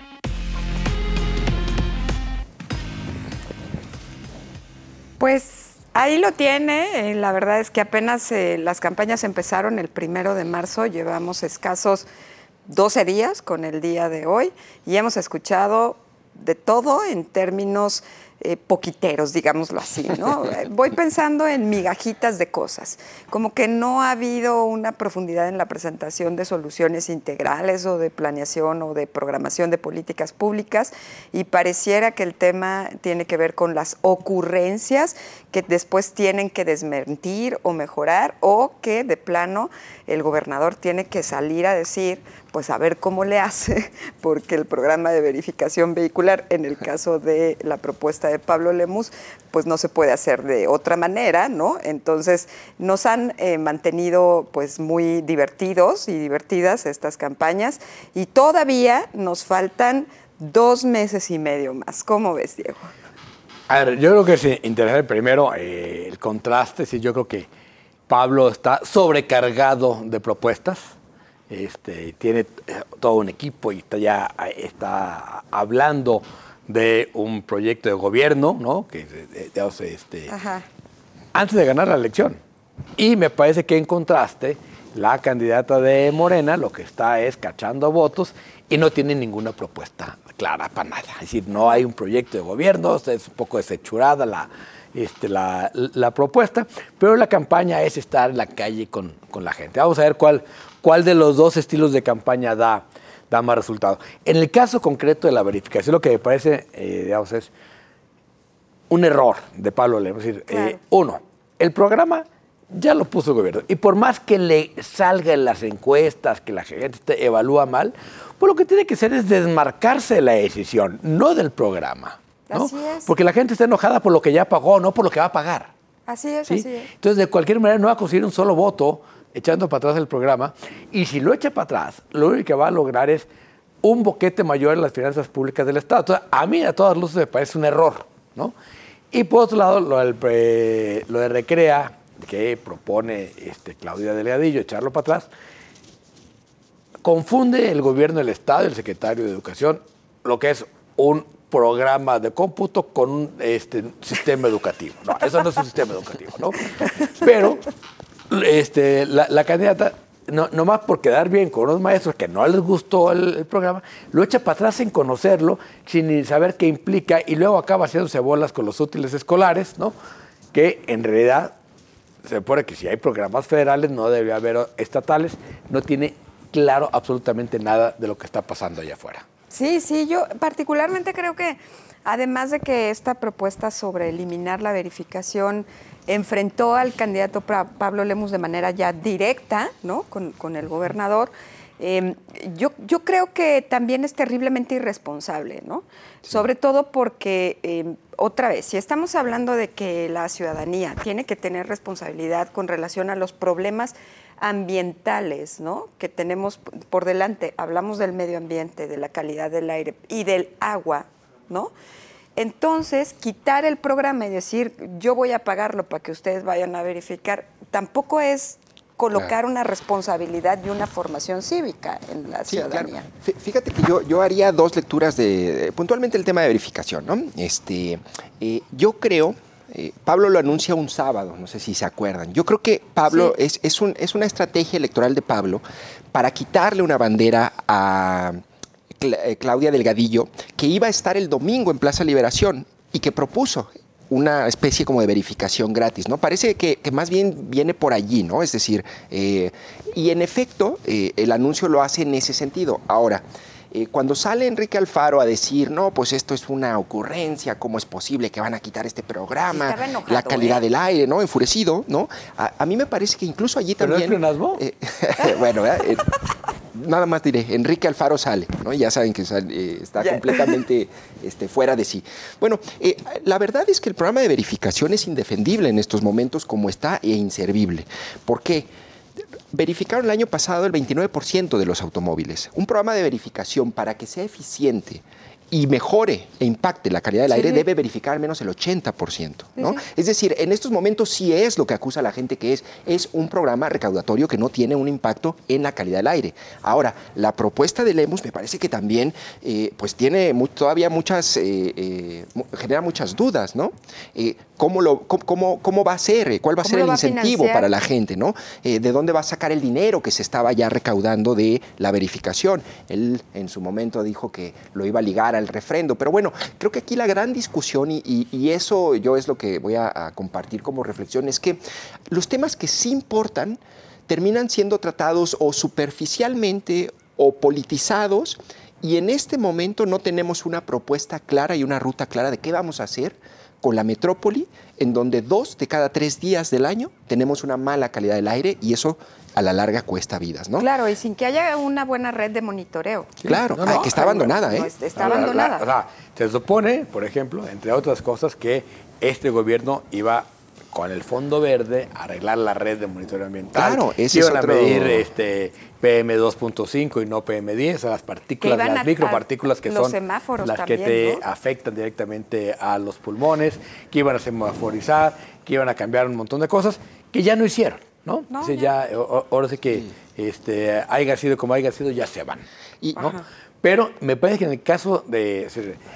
Speaker 1: Pues ahí lo tiene, eh, la verdad es que apenas eh, las campañas empezaron el primero de marzo, llevamos escasos doce días con el día de hoy y hemos escuchado de todo en términos eh, poquiteros, digámoslo así, ¿no? Voy pensando en migajitas de cosas, como que no ha habido una profundidad en la presentación de soluciones integrales o de planeación o de programación de políticas públicas, y pareciera que el tema tiene que ver con las ocurrencias que después tienen que desmentir o mejorar, o que de plano el gobernador tiene que salir a decir, pues a ver cómo le hace, porque el programa de verificación vehicular, en el caso de la propuesta de Pablo Lemus, pues no se puede hacer de otra manera, ¿no? Entonces nos han eh, mantenido pues muy divertidos y divertidas estas campañas, y todavía nos faltan dos meses y medio más. ¿Cómo ves, Diego?
Speaker 2: A ver, yo creo que es interesante primero eh, el contraste. Sí, yo creo que Pablo está sobrecargado de propuestas. Este, tiene todo un equipo y está ya está hablando de un proyecto de gobierno, ¿no? Que, digamos, este, antes de ganar la elección. Y me parece que en contraste, la candidata de Morena lo que está es cachando votos y no tiene ninguna propuesta clara para nada. Es decir, no hay un proyecto de gobierno, es un poco desechurada la, este, la, la propuesta, pero la campaña es estar en la calle con, con la gente. Vamos a ver cuál, cuál de los dos estilos de campaña da, da más resultado. En el caso concreto de la verificación, lo que me parece, eh, digamos, es un error de Pablo Lemus. Es decir, claro. eh, uno, el programa ya lo puso el gobierno, y por más que le salga en las encuestas, que la gente te evalúa mal, pues lo que tiene que hacer es desmarcarse de la decisión, no del programa, ¿no?
Speaker 1: Así es.
Speaker 2: Porque la gente está enojada por lo que ya pagó, no por lo que va a pagar.
Speaker 1: Así es,
Speaker 2: ¿sí?
Speaker 1: así es.
Speaker 2: Entonces, de cualquier manera, no va a conseguir un solo voto echando para atrás el programa, y si lo echa para atrás, lo único que va a lograr es un boquete mayor en las finanzas públicas del Estado. Entonces, a mí, a todas luces, me parece un error, ¿no? Y por otro lado, lo, del, eh, lo de Recrea, que propone este, Claudia Delgadillo, echarlo para atrás, confunde el gobierno del Estado y el secretario de Educación lo que es un programa de cómputo con un este, sistema educativo. No, eso no es un sistema educativo, ¿no? Pero este, la, la candidata, no, nomás por quedar bien con unos maestros que no les gustó el, el programa, lo echa para atrás sin conocerlo, sin saber qué implica, y luego acaba haciéndose bolas con los útiles escolares, ¿no? Que en realidad se supone que si hay programas federales no debe haber estatales. No tiene claro absolutamente nada de lo que está pasando allá afuera.
Speaker 1: Sí, sí, yo particularmente creo que además de que esta propuesta sobre eliminar la verificación enfrentó al candidato Pablo Lemus de manera ya directa, ¿no? con, con el gobernador, eh, yo, yo creo que también es terriblemente irresponsable, ¿no? Sí. Sobre todo porque, eh, otra vez, si estamos hablando de que la ciudadanía tiene que tener responsabilidad con relación a los problemas ambientales, ¿no? que tenemos por delante, hablamos del medio ambiente, de la calidad del aire y del agua, ¿no? Entonces, quitar el programa y decir, yo voy a pagarlo para que ustedes vayan a verificar, tampoco es colocar claro. una responsabilidad y una formación cívica en la sí, ciudadanía.
Speaker 3: Claro. Fíjate que yo, yo haría dos lecturas de, puntualmente el tema de verificación, ¿no? Este, eh, yo creo, eh, Pablo lo anuncia un sábado, no sé si se acuerdan. Yo creo que Pablo sí. es, es, un, es una estrategia electoral de Pablo para quitarle una bandera a Claudia Delgadillo, que iba a estar el domingo en Plaza Liberación y que propuso una especie como de verificación gratis, ¿no? Parece que, que más bien viene por allí, ¿no? Es decir, eh, y en efecto, eh, el anuncio lo hace en ese sentido. Ahora, eh, cuando sale Enrique Alfaro a decir, no, pues esto es una ocurrencia, ¿cómo es posible que van a quitar este programa?
Speaker 1: Sí, enojado,
Speaker 3: la calidad
Speaker 1: ¿eh?
Speaker 3: del aire, ¿no? Enfurecido, ¿no? A, a mí me parece que incluso allí
Speaker 2: ¿Pero
Speaker 3: también...
Speaker 2: ¿Pero es
Speaker 3: eh, Bueno, eh, nada más diré, Enrique Alfaro sale, ¿no? Ya saben que sale, eh, está yeah. completamente este, fuera de sí. Bueno, eh, la verdad es que el programa de verificación es indefendible en estos momentos como está e inservible. ¿Por qué? Verificaron el año pasado el veintinueve por ciento de los automóviles. Un programa de verificación para que sea eficiente y mejore e impacte la calidad del aire, sí, sí. debe verificar al menos el ochenta por ciento, ¿no? Sí, sí. Es decir, en estos momentos sí es lo que acusa la gente que es, es un programa recaudatorio que no tiene un impacto en la calidad del aire. Ahora, la propuesta de Lemus me parece que también eh, pues tiene mu todavía muchas, eh, eh, genera muchas dudas, ¿no? Eh, ¿Cómo, lo, cómo, ¿Cómo va a ser? ¿Cuál va a ser el incentivo para la gente, ¿no? Eh, ¿De dónde va a sacar el dinero que se estaba ya recaudando de la verificación? Él en su momento dijo que lo iba a ligar para el refrendo. Pero bueno, creo que aquí la gran discusión, y, y, y eso yo es lo que voy a, a compartir como reflexión, es que los temas que sí importan terminan siendo tratados o superficialmente o politizados, y en este momento no tenemos una propuesta clara y una ruta clara de qué vamos a hacer con la metrópoli, en donde dos de cada tres días del año tenemos una mala calidad del aire, y eso a la larga cuesta vidas, ¿no?
Speaker 1: Claro, y sin que haya una buena red de monitoreo.
Speaker 3: Sí, claro, no, no, ay, que está abandonada, ¿eh?
Speaker 1: No, está abandonada.
Speaker 2: La, la, o sea, se supone, por ejemplo, entre otras cosas, que este gobierno iba con el Fondo Verde a arreglar la red de monitoreo ambiental.
Speaker 3: Claro, ese
Speaker 2: iban
Speaker 3: es otro...
Speaker 2: a medir este, P M dos punto cinco y no P M diez, las partículas, las micropartículas que son las que te ¿no? afectan directamente a los pulmones, que iban a semaforizar, que iban a cambiar un montón de cosas que ya no hicieron, ¿no?
Speaker 1: no,
Speaker 2: o sea, ya, ahora sí que sí. este, haya sido como haya sido, ya se van. Y, ¿no? Pero me parece que en el caso de...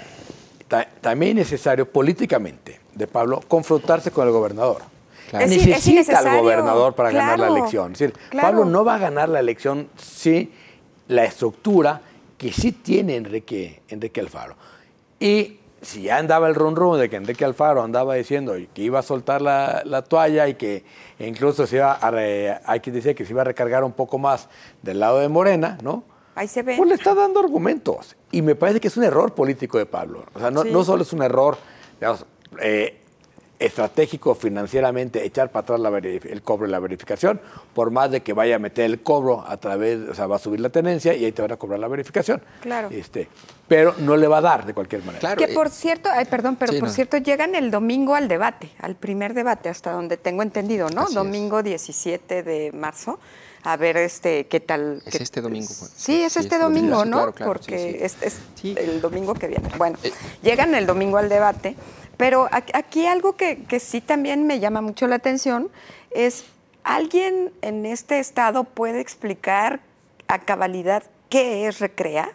Speaker 2: Ta, también es necesario políticamente de Pablo confrontarse con el gobernador. Claro. Es, Necesita es al gobernador para claro, ganar la elección. Es decir, claro. Pablo no va a ganar la elección si la estructura que sí tiene Enrique, Enrique Alfaro. Y si ya andaba el rum rum de que Enrique Alfaro andaba diciendo que iba a soltar la, la toalla y que incluso se iba a re, hay que decir que se iba a recargar un poco más del lado de Morena, ¿no?
Speaker 1: Ahí se ve.
Speaker 2: Pues le está dando argumentos. Y me parece que es un error político de Pablo. O sea, no, sí. no solo es un error, digamos, eh, estratégico financieramente echar para atrás la el cobro y la verificación, por más de que vaya a meter el cobro a través, o sea, va a subir la tenencia y ahí te van a cobrar la verificación.
Speaker 1: Claro.
Speaker 2: Este, pero no le va a dar de cualquier manera.
Speaker 1: Claro. Que por cierto, ay, perdón, pero sí, por no. cierto, llegan el domingo al debate, al primer debate, hasta donde tengo entendido, ¿no? Así domingo es. diecisiete de marzo. A ver este qué tal.
Speaker 3: Es
Speaker 1: qué,
Speaker 3: este domingo.
Speaker 1: Pues, sí, es sí, este, este domingo, domingo, ¿no? Claro, claro, Porque sí, sí. es, es sí. el domingo que viene. Bueno, eh. llegan el domingo al debate, pero aquí algo que, que sí también me llama mucho la atención es, ¿alguien en este estado puede explicar a cabalidad qué es Recrea?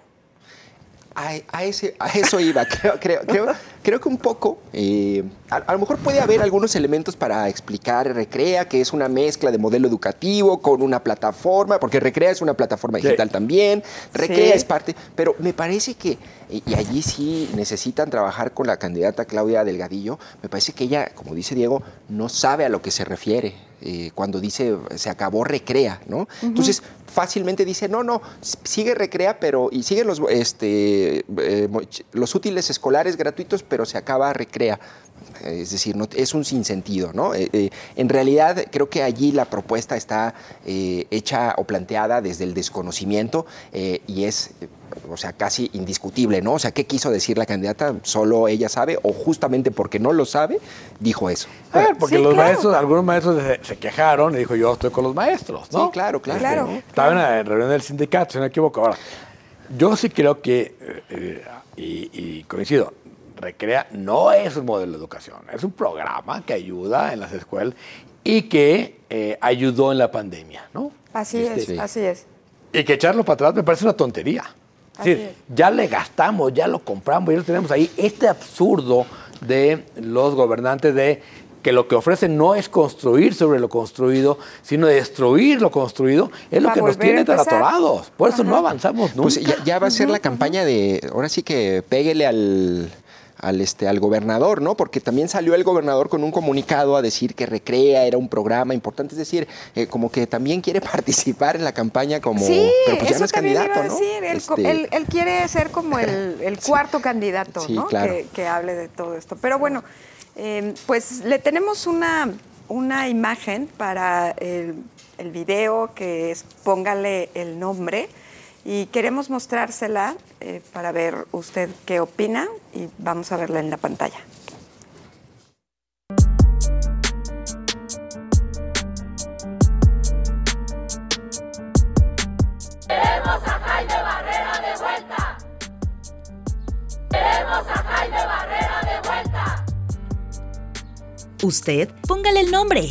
Speaker 3: A, a, ese, a eso iba, creo, creo, creo, creo que un poco, eh, a, a lo mejor puede haber algunos elementos para explicar Recrea, que es una mezcla de modelo educativo con una plataforma, porque Recrea es una plataforma digital sí. también, Recrea sí. es parte, pero me parece que, y allí sí necesitan trabajar con la candidata Claudia Delgadillo, me parece que ella, como dice Diego, no sabe a lo que se refiere. Eh, cuando dice se acabó Recrea, ¿no? Uh-huh. Entonces fácilmente dice no, no, sigue Recrea, pero y siguen los, este, eh, los útiles escolares gratuitos, pero se acaba Recrea. Es decir, no, es un sinsentido, ¿no? Eh, eh, en realidad, creo que allí la propuesta está eh, hecha o planteada desde el desconocimiento eh, y es, o sea, casi indiscutible, ¿no? O sea, ¿qué quiso decir la candidata? Solo ella sabe, o justamente porque no lo sabe, dijo eso.
Speaker 2: A ver, porque sí, los claro. maestros, algunos maestros se, se quejaron y dijo, yo estoy con los maestros, ¿no?
Speaker 3: Sí, claro, claro.
Speaker 2: Este,
Speaker 3: claro.
Speaker 2: ¿no? Estaba en la reunión del sindicato, si no me equivoco. Ahora, yo sí creo que, eh, y, y coincido, Recrea no es un modelo de educación, es un programa que ayuda en las escuelas y que eh, ayudó en la pandemia, ¿no?
Speaker 1: Así este, es, sí. así es.
Speaker 2: Y que echarlo para atrás me parece una tontería. Así es decir, es. Ya le gastamos, ya lo compramos, ya lo tenemos ahí. Este absurdo de los gobernantes de que lo que ofrecen no es construir sobre lo construido, sino destruir lo construido, es lo que nos tiene tan atorados. Por eso Ajá. no avanzamos nunca.
Speaker 3: Pues ya, ya va a ser la campaña de, ahora sí que péguele al... Al, este, al gobernador, ¿no? Porque también salió el gobernador con un comunicado a decir que Recrea era un programa importante, es decir, eh, como que también quiere participar en la campaña como...
Speaker 1: Sí,
Speaker 3: pero pues ya
Speaker 1: eso
Speaker 3: no es candidato,
Speaker 1: iba a
Speaker 3: ¿no?
Speaker 1: decir. Él, este... él, él quiere ser como el, el cuarto sí. candidato,
Speaker 3: sí,
Speaker 1: ¿no?
Speaker 3: Claro.
Speaker 1: Que, que hable de todo esto. Pero bueno, eh, pues le tenemos una, una imagen para el, el video que es Póngale el nombre. Y queremos mostrársela eh, para ver usted qué opina y vamos a verla en la pantalla.
Speaker 6: Queremos a Jaime Barrera de vuelta. Queremos a Jaime Barrera de vuelta.
Speaker 4: Usted, póngale el nombre.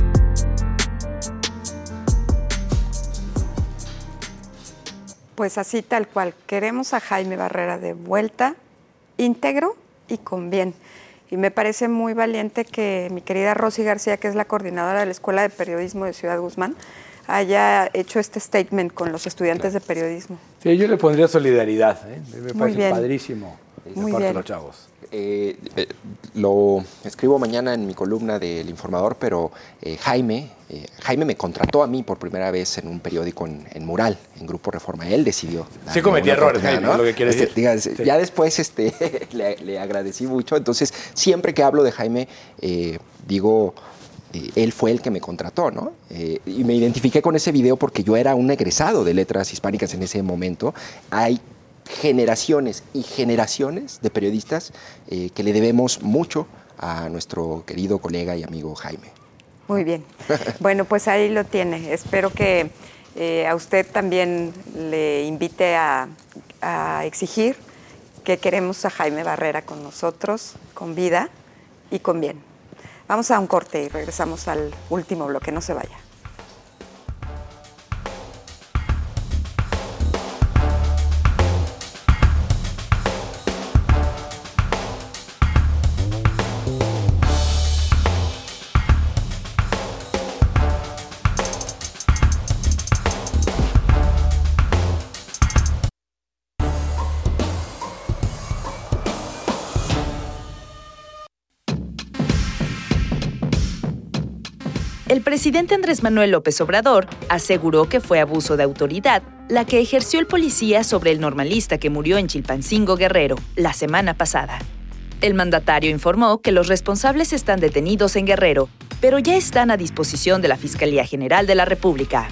Speaker 1: Pues así tal cual, queremos a Jaime Barrera de vuelta, íntegro y con bien. Y me parece muy valiente que mi querida Rosy García, que es la coordinadora de la Escuela de Periodismo de Ciudad Guzmán, haya hecho este statement con los estudiantes de periodismo.
Speaker 2: Sí, Sí, yo le pondría solidaridad, ¿eh? Me
Speaker 1: Muy
Speaker 2: parece
Speaker 1: bien.
Speaker 2: padrísimo de
Speaker 1: Muy
Speaker 2: parte de
Speaker 1: bien.
Speaker 2: los chavos.
Speaker 3: Eh, eh, lo escribo mañana en mi columna del Informador, pero eh, Jaime, eh, Jaime me contrató a mí por primera vez en un periódico en, en Mural, en Grupo Reforma. Él decidió.
Speaker 2: Sí cometí errores, Jaime,
Speaker 3: ¿no?
Speaker 2: es lo que quiere
Speaker 3: Este,
Speaker 2: decir.
Speaker 3: diga,
Speaker 2: Sí.
Speaker 3: Ya después este, le, le agradecí mucho. Entonces, siempre que hablo de Jaime, eh, digo, eh, él fue el que me contrató, ¿no? Eh, y me identifiqué con ese video porque yo era un egresado de Letras Hispánicas en ese momento. Hay generaciones y generaciones de periodistas eh, que le debemos mucho a nuestro querido colega y amigo Jaime.
Speaker 1: Muy bien. Bueno, pues ahí lo tiene. Espero que eh, a usted también le invite a, a exigir que queremos a Jaime Barrera con nosotros, con vida y con bien. Vamos a un corte y regresamos al último bloque. No se vaya.
Speaker 4: El presidente Andrés Manuel López Obrador aseguró que fue abuso de autoridad la que ejerció el policía sobre el normalista que murió en Chilpancingo, Guerrero, la semana pasada. El mandatario informó que los responsables están detenidos en Guerrero, pero ya están a disposición de la Fiscalía General de la República.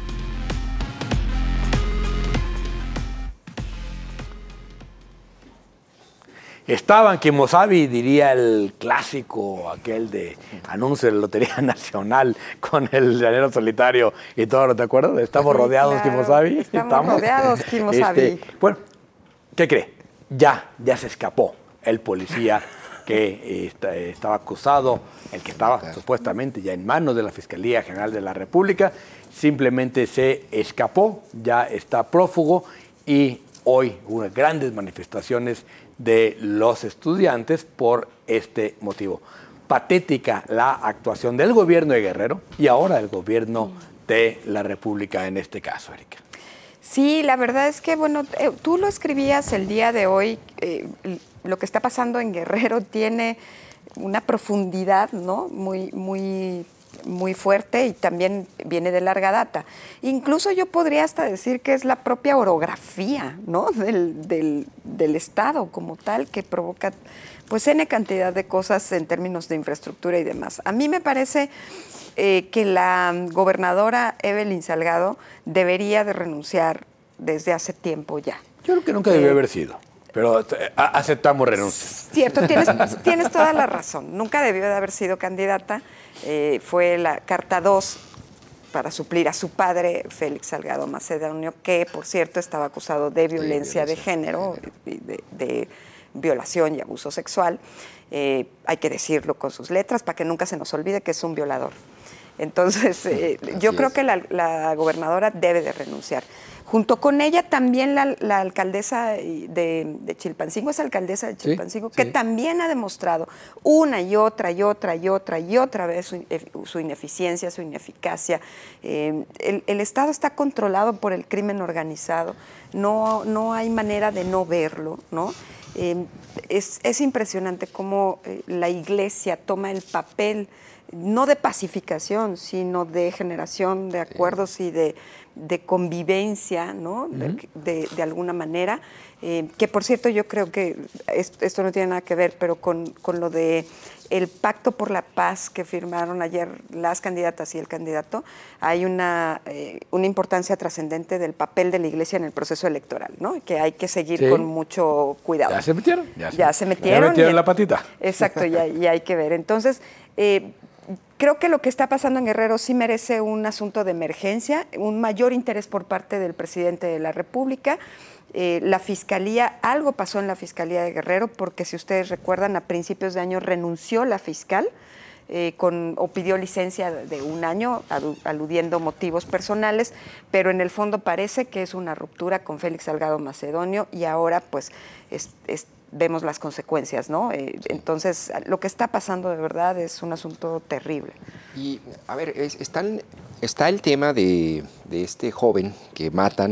Speaker 2: Estaba en Kimosabi, diría el clásico, aquel de anuncio de la Lotería Nacional con el llanero solitario y todo, ¿te acuerdas? Estamos
Speaker 1: Sí,
Speaker 2: rodeados,
Speaker 1: claro.
Speaker 2: Kimosabi.
Speaker 1: Estamos rodeados, Kimosabi.
Speaker 2: Este, bueno, ¿qué cree? Ya, ya se escapó el policía que eh, está- estaba acusado, el que estaba supuestamente ya en manos de la Fiscalía General de la República, simplemente se escapó, ya está prófugo y hoy hubo grandes manifestaciones de los estudiantes por este motivo. Patética la actuación del gobierno de Guerrero y ahora del gobierno de la República en este caso, Erika.
Speaker 1: Sí, la verdad es que, bueno, eh, tú lo escribías el día de hoy, eh, lo que está pasando en Guerrero tiene una profundidad, ¿no? Muy, muy, muy fuerte y también viene de larga data. Incluso yo podría hasta decir que es la propia orografía, ¿no? Del, del, del Estado como tal que provoca, pues, N cantidad de cosas en términos de infraestructura y demás. A mí me parece eh, que la gobernadora Evelyn Salgado debería de renunciar desde hace tiempo ya.
Speaker 2: Yo creo que nunca debió haber sido, pero eh, a- aceptamos renuncia.
Speaker 1: Cierto, tienes, tienes toda la razón. Nunca debió de haber sido candidata. Eh, fue la carta dos para suplir a su padre, Félix Salgado Macedonio, que, por cierto, estaba acusado de violencia de género, y de, de violación y abuso sexual. Eh, hay que decirlo con sus letras para que nunca se nos olvide que es un violador. Entonces, eh, yo
Speaker 3: Así
Speaker 1: creo
Speaker 3: es.
Speaker 1: que la, la gobernadora debe de renunciar. Junto con ella también la, la alcaldesa de, de Chilpancingo, es alcaldesa de Chilpancingo,
Speaker 2: sí.
Speaker 1: que también ha demostrado una y otra y otra y otra y otra vez su, su ineficiencia, su ineficacia. Eh, el, el Estado está controlado por el crimen organizado, no, no hay manera de no verlo, ¿no? Eh, es, es impresionante cómo eh, la Iglesia toma el papel no de pacificación, sino de generación de acuerdos y de, de convivencia, ¿no? De, de, de alguna manera. Eh, que, por cierto, yo creo que esto, esto no tiene nada que ver, pero con, con lo de el pacto por la paz que firmaron ayer las candidatas y el candidato, hay una, eh, una importancia trascendente del papel de la Iglesia en el proceso electoral, ¿no? Que hay que seguir
Speaker 2: Sí.
Speaker 1: con mucho cuidado.
Speaker 2: ¿Ya se metieron?
Speaker 1: Ya se metieron.
Speaker 2: Ya metieron
Speaker 1: y-
Speaker 2: la patita.
Speaker 1: Exacto, y hay, y hay que ver. Entonces, eh, creo que lo que está pasando en Guerrero sí merece un asunto de emergencia, un mayor interés por parte del presidente de la República. Eh, la Fiscalía, algo pasó en la Fiscalía de Guerrero, porque si ustedes recuerdan, a principios de año renunció la fiscal eh, con, o pidió licencia de un año, alu- aludiendo motivos personales, pero en el fondo parece que es una ruptura con Félix Salgado Macedonio y ahora pues es, es- vemos las consecuencias, ¿no? Eh, entonces, lo que está pasando de verdad es un asunto terrible.
Speaker 3: Y, a ver, es- está, el, está el tema de, de este joven que matan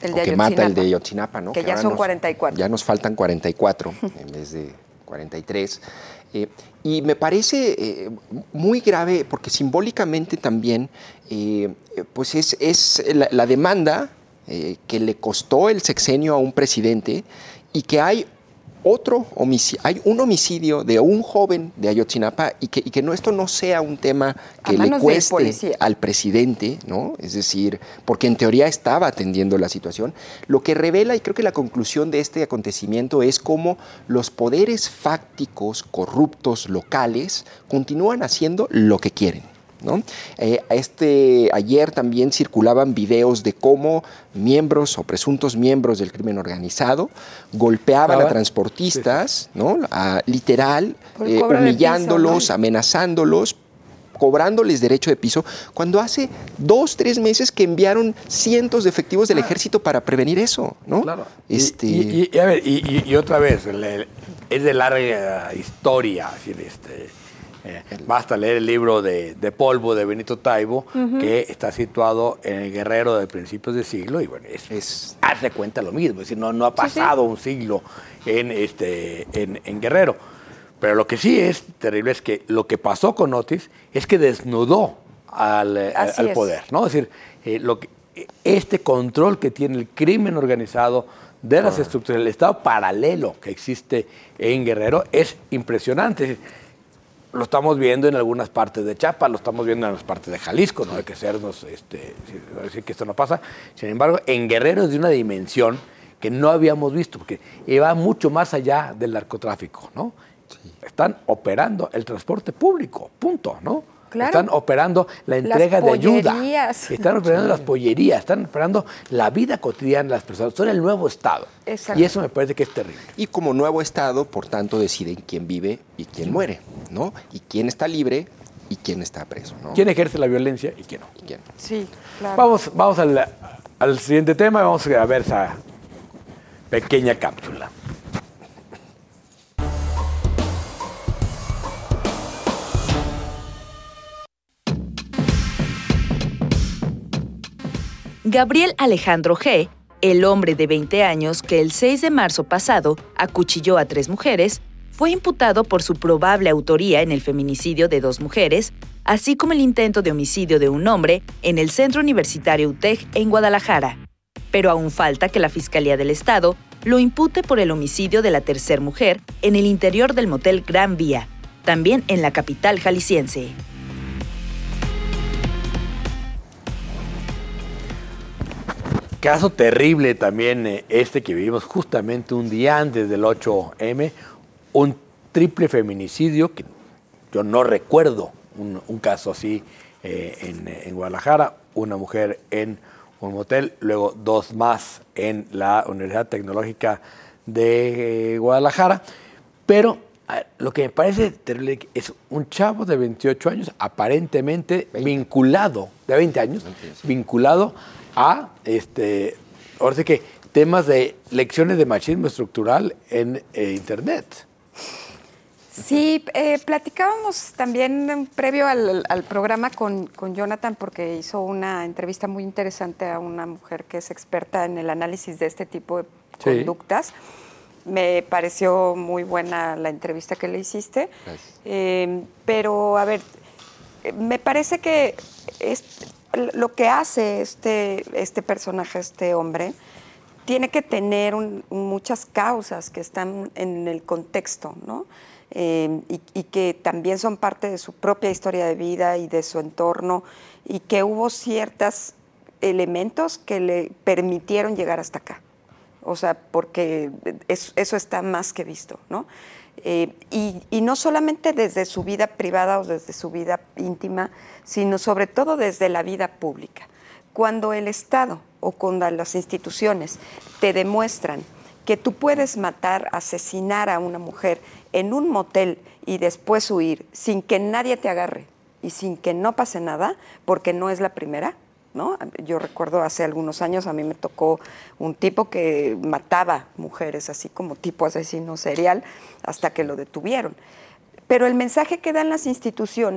Speaker 1: El de
Speaker 3: o que mata el de Ayotzinapa, ¿no?
Speaker 1: Que, que ya son nos, cuarenta y cuatro.
Speaker 3: Ya nos faltan cuarenta y cuatro en vez de cuarenta y tres. Eh, y me parece eh, muy grave porque simbólicamente también eh, pues es, es la, la demanda eh, que le costó el sexenio a un presidente y que hay otro homicidio, hay un homicidio de un joven de Ayotzinapa y que, y que no, esto no sea un tema que le cueste al presidente, ¿no? Es decir, porque en teoría estaba atendiendo la situación. Lo que revela, y creo que la conclusión de este acontecimiento es cómo los poderes fácticos, corruptos, locales, continúan haciendo lo que quieren, ¿no? Eh, este, ayer también circulaban videos de cómo miembros o presuntos miembros del crimen organizado golpeaban ah, a transportistas, sí. ¿no? A, literal, eh, humillándolos, piso, ¿no? amenazándolos, cobrándoles derecho de piso, cuando hace dos, tres meses que enviaron cientos de efectivos del ah. ejército para prevenir eso, ¿no?
Speaker 2: Claro.
Speaker 3: Este...
Speaker 2: Y, y, y, a ver, y, y otra vez, el, el, es de larga historia, así de este... Eh, basta leer el libro de, de Polvo de Benito Taibo, uh-huh. que está situado en el Guerrero de principios de siglo, y bueno, es, es hace cuenta lo mismo, es decir, no, no ha pasado sí, sí. un siglo en, este, en, en Guerrero. Pero lo que sí es terrible es que lo que pasó con Otis es que desnudó al, al, al poder, ¿no? Es decir, eh, lo que, este control que tiene el crimen organizado de las uh-huh. estructuras del Estado paralelo que existe en Guerrero es impresionante. Es decir, lo estamos viendo en algunas partes de Chiapas, lo estamos viendo en las partes de Jalisco, no hay que sernos, este, decir que esto no pasa. Sin embargo, en Guerrero es de una dimensión que no habíamos visto, porque va mucho más allá del narcotráfico, ¿no? Sí. Están operando el transporte público, punto, ¿no? Claro. Están operando la entrega de ayuda, están operando sí. las pollerías, están operando la vida cotidiana de las personas. Son el nuevo Estado. Exacto. Y eso me parece que es terrible.
Speaker 3: Y como nuevo Estado, por tanto, deciden quién vive y quién muere, ¿no? Y quién está libre y quién está preso, ¿no?
Speaker 2: Quién ejerce la violencia y quién no.
Speaker 3: ¿Y quién?
Speaker 1: Sí, claro.
Speaker 2: Vamos, vamos al, al siguiente tema y vamos a ver esa pequeña cápsula.
Speaker 4: Gabriel Alejandro G., el hombre de veinte años que el seis de marzo pasado acuchilló a tres mujeres, fue imputado por su probable autoría en el feminicidio de dos mujeres, así como el intento de homicidio de un hombre en el Centro Universitario U T E C en Guadalajara. Pero aún falta que la Fiscalía del Estado lo impute por el homicidio de la tercer mujer en el interior del motel Gran Vía, también en la capital jalisciense.
Speaker 2: Caso terrible también este que vivimos justamente un día antes del ocho eme, un triple feminicidio, que yo no recuerdo un, un caso así eh, en, en Guadalajara, una mujer en un motel, luego dos más en la Universidad Tecnológica de eh, Guadalajara, pero eh, lo que me parece terrible es un chavo de veintiocho años, aparentemente veinte. vinculado, de veinte años, veinte, sí. vinculado a, este, ahora sí que, temas de lecciones de machismo estructural en eh, Internet.
Speaker 1: Sí, eh, platicábamos también previo al, al programa con, con Jonathan, porque hizo una entrevista muy interesante a una mujer que es experta en el análisis de este tipo de sí. conductas. Me pareció muy buena la entrevista que le hiciste. Eh, pero, a ver, me parece que es, lo que hace este, este personaje, este hombre, tiene que tener un, muchas causas que están en el contexto, ¿no? Eh, y, y que también son parte de su propia historia de vida y de su entorno, y que hubo ciertos elementos que le permitieron llegar hasta acá. O sea, porque es, eso está más que visto, ¿no? Eh, y, y no solamente desde su vida privada o desde su vida íntima, sino sobre todo desde la vida pública. Cuando el Estado o cuando las instituciones te demuestran que tú puedes matar, asesinar a una mujer en un motel y después huir sin que nadie te agarre y sin que no pase nada, porque no es la primera, ¿no? Yo recuerdo hace algunos años a mí me tocó un tipo que mataba mujeres, así como tipo asesino serial, hasta que lo detuvieron. Pero el mensaje que dan las instituciones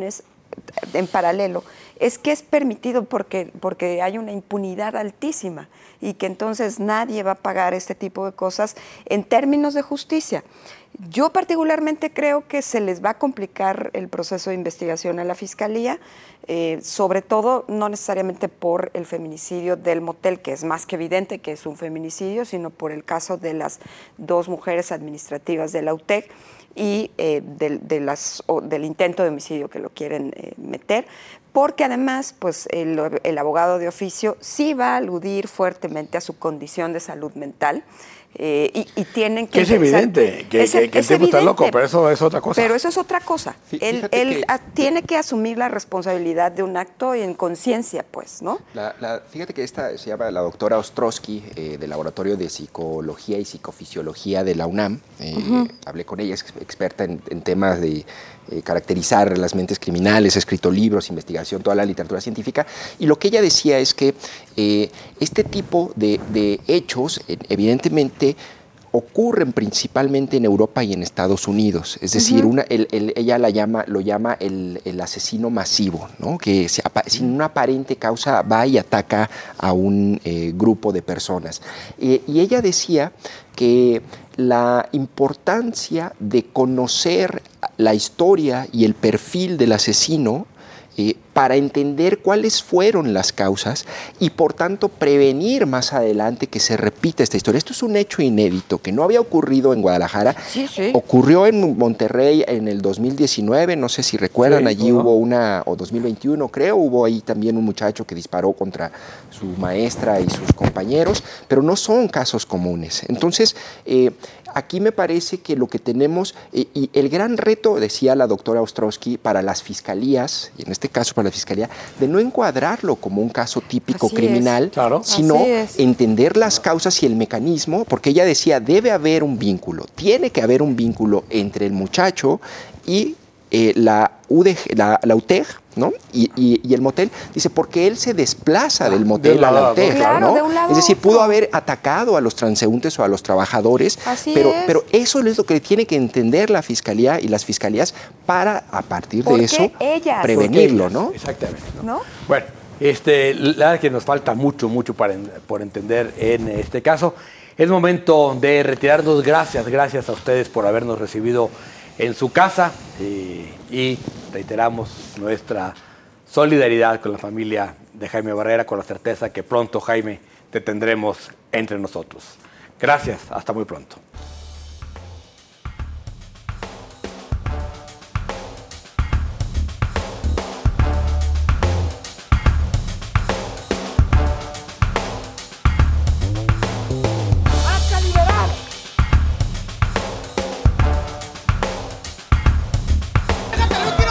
Speaker 1: en paralelo, es que es permitido porque, porque hay una impunidad altísima y que entonces nadie va a pagar este tipo de cosas en términos de justicia. Yo particularmente creo que se les va a complicar el proceso de investigación a la Fiscalía, eh, sobre todo no necesariamente por el feminicidio del motel, que es más que evidente que es un feminicidio, sino por el caso de las dos mujeres administrativas de la U T E C y eh, de, de las, o del intento de homicidio que lo quieren eh, meter, porque además pues, el, el abogado de oficio sí va a aludir fuertemente a su condición de salud mental. Eh, y, y tienen que...
Speaker 2: Que es evidente, que, es, que, que el tipo está loco, pero eso es otra cosa.
Speaker 1: Pero eso es otra cosa. Él, él
Speaker 3: que,
Speaker 1: tiene que asumir la responsabilidad de un acto y en conciencia, pues, ¿no?
Speaker 3: La, la, fíjate que esta se llama la doctora Ostrowski, eh, del Laboratorio de Psicología y Psicofisiología de la UNAM. Eh, uh-huh. Hablé con ella, es experta en, en temas de eh, caracterizar las mentes criminales, ha escrito libros, investigación, toda la literatura científica. Y lo que ella decía es que eh, este tipo de, de hechos, eh, evidentemente, ocurren principalmente en Europa y en Estados Unidos. Es decir, uh-huh. una, el, el, ella la llama, lo llama el, el asesino masivo, ¿no? Que se, sin una aparente causa va y ataca a un eh, grupo de personas. Eh, y ella decía que la importancia de conocer la historia y el perfil del asesino Eh, para entender cuáles fueron las causas y por tanto prevenir más adelante que se repita esta historia. Esto es un hecho inédito que no había ocurrido en Guadalajara,
Speaker 1: sí, sí.
Speaker 3: ocurrió en Monterrey en el dos mil diecinueve, no sé si recuerdan, sí, allí ¿no? hubo una, o dos mil veintiuno creo, hubo ahí también un muchacho que disparó contra su maestra y sus compañeros, pero no son casos comunes. Entonces, eh, aquí me parece que lo que tenemos, eh, y el gran reto, decía la doctora Ostrowski, para las fiscalías, y en este caso para la fiscalía, de no encuadrarlo como un caso típico
Speaker 1: Así
Speaker 3: criminal,
Speaker 2: claro.
Speaker 3: sino entender las causas y el mecanismo, porque ella decía, debe haber un vínculo, tiene que haber un vínculo entre el muchacho y eh, la, U D G, la, la U T E C, ¿no? Y, y, y el motel, dice, porque él se desplaza del motel a la U T E C,
Speaker 1: claro,
Speaker 3: ¿no?
Speaker 1: de un lado
Speaker 3: Es decir,
Speaker 1: a otro.
Speaker 3: pudo haber atacado a los transeúntes o a los trabajadores,
Speaker 1: Así
Speaker 3: pero,
Speaker 1: es.
Speaker 3: pero eso es lo que tiene que entender la fiscalía y las fiscalías para, a partir de eso,
Speaker 1: ellas?
Speaker 3: prevenirlo, ¿no?
Speaker 2: Exactamente. ¿no?
Speaker 1: ¿No?
Speaker 2: Bueno, este, la verdad es que nos falta mucho, mucho para, por entender en este caso. Es momento de retirarnos. Gracias, gracias a ustedes por habernos recibido en su casa eh, y reiteramos nuestra solidaridad con la familia de Jaime Barrera, con la certeza que pronto, Jaime, te tendremos entre nosotros. Gracias, hasta muy pronto.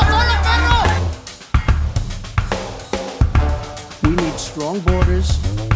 Speaker 7: Strong borders,